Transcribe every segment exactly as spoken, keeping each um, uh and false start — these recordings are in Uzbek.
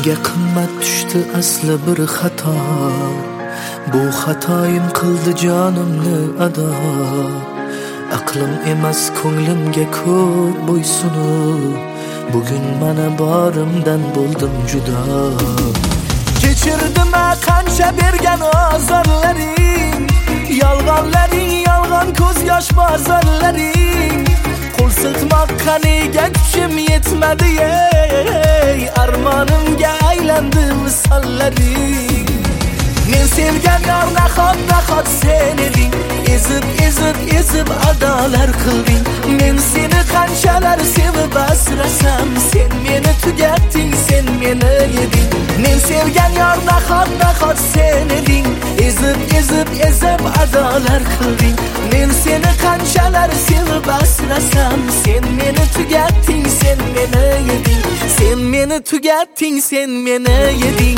Menga qimmat tushdi asli bir xato. Bu xatoyim qildi jonimni ado. Aqlim emas ko'nglimga ko'p bo'ysunib, bugun mana borimdan bo'ldim judo. Kechirdim qancha bergan azorlaring, yolg'onlaring, yolg'on ko'z yosh bozorlaring. Qo'l siltmoqqa nega kuchim yetmadi ey, armonimga aylandi misollaring. Men sevgan yor nahot nahot sen eding, ezib ezib ezib adolar qilding. Men seni qanchalar sevib asrasam, sen meni tugatding, sen meni yeding. Men sevgan yor nahot nahot sen eding, ezib ezib ezib adolar qilding. Men seni qanchalar sevib asrasam, sen meni tugatding, sen meni yeding. Sen meni tugatding, sen meni yeding.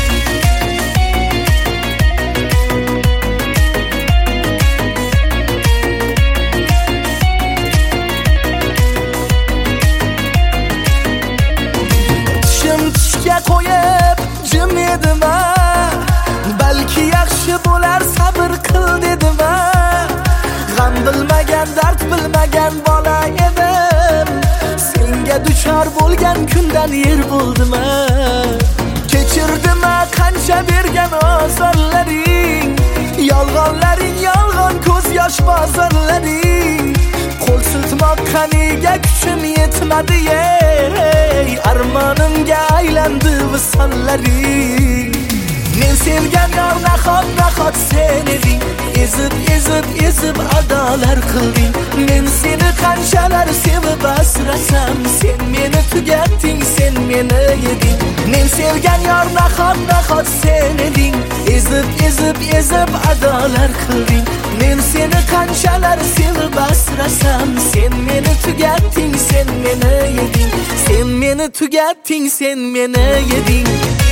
Qo'yib jim edim, balki yaxshi bo'lar sabr qil dedim. G'am bilmagan, dard bilmagan bola edim. Senga duchor bo'lgan kundan yer bo'ldim. Kechirdim qancha bergan azorlaring, yolg'onlaring, yolg'on ko'z yosh bozorlaring. Qo'l siltmoqqa nega kuchim yetmadi ey, armonimga aylandi visollaring. Men sevgan yor nahot nahot sen eding, ezib ezib ezib adolar qilding. Men seni qanchalar sevib asrasam, sen meni tugatding, sen meni yeding. Men sevgan yor nahot nahot sen eding, ezib ezib ezib adolar qilding. Men seni qanchalar sevib asrasam, sen meni tugatding, sen meni yeding. Sen meni tugatding, sen meni yeding.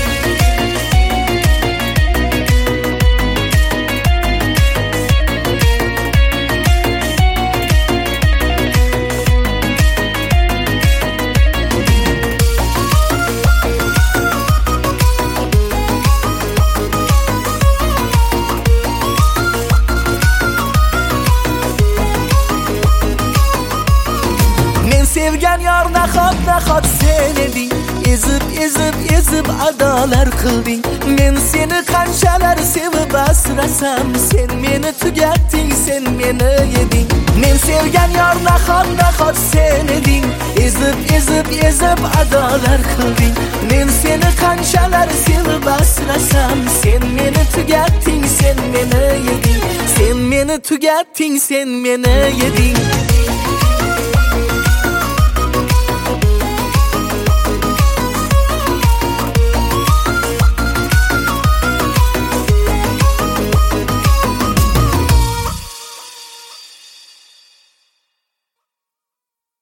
Sevgan yor nahot nahot sen eding, ezib ezib ezib adolar qilding. Men seni qanchalar sevib asrasam, sen meni tugatding, sen meni yeding. Men sevgan yor nahot nahot sen eding, ezib ezib ezib adolar qilding. Men seni qanchalar sevib asrasam, sen meni tugatding, sen meni yeding. Sen meni tugatding, sen meni yeding.